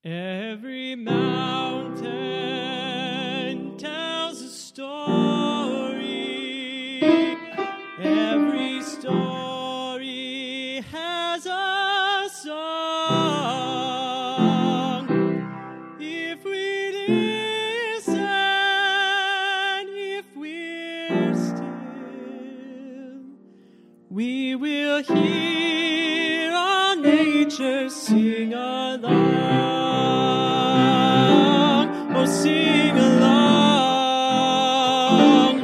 Every mountain tells a story. Every story has a song. If we listen, if we're still, we will hear all nature sing along. Oh, sing along.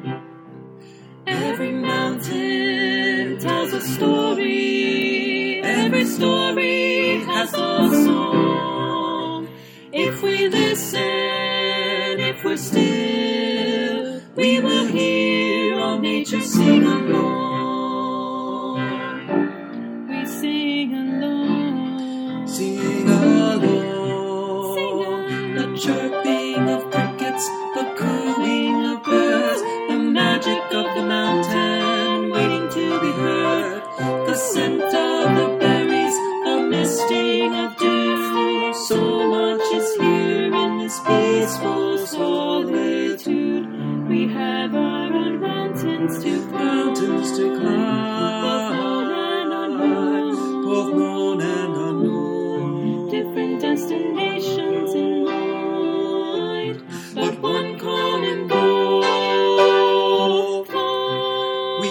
Every mountain tells a story. Every story has a song. If we listen, if we're still, we will hear all nature sing along. We sing along. Sing along. Sing along. The chirping of crickets, the cooing of birds, the magic of the mountain waiting to be heard, the scent of the berries, the misting of dew. So much is here in this peaceful solitude. We have our own mountains to climb, both known and unknown, different destinations in mind, but one common goal. We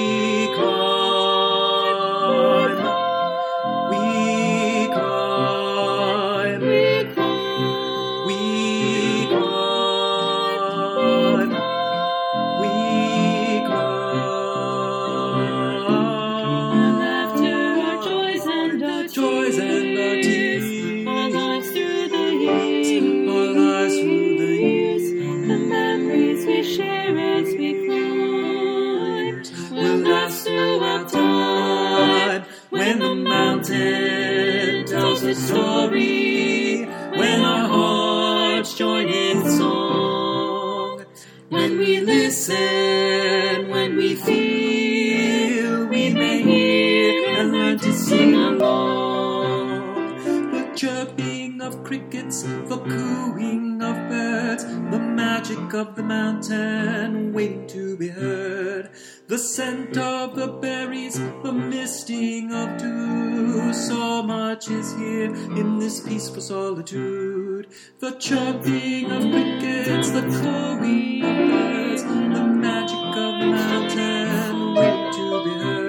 climb, we climb, We climb, we climb, we our laughter, our joys and our joys and our tears, tears, our lives through the years, our lives through the years. the memories we share as we climb. We'll laugh throughout time when the mountain tells the story, when our hearts join in song, when we listen, when we feel, we may hear and learn to sing along. The chirping of crickets, the cooing of birds, the magic of the mountain waiting to be heard, the scent of the berries, the misting of dew. So much is here in this peaceful solitude. The chirping of crickets, the cooing of birds, the magic of the mountain waiting to be heard.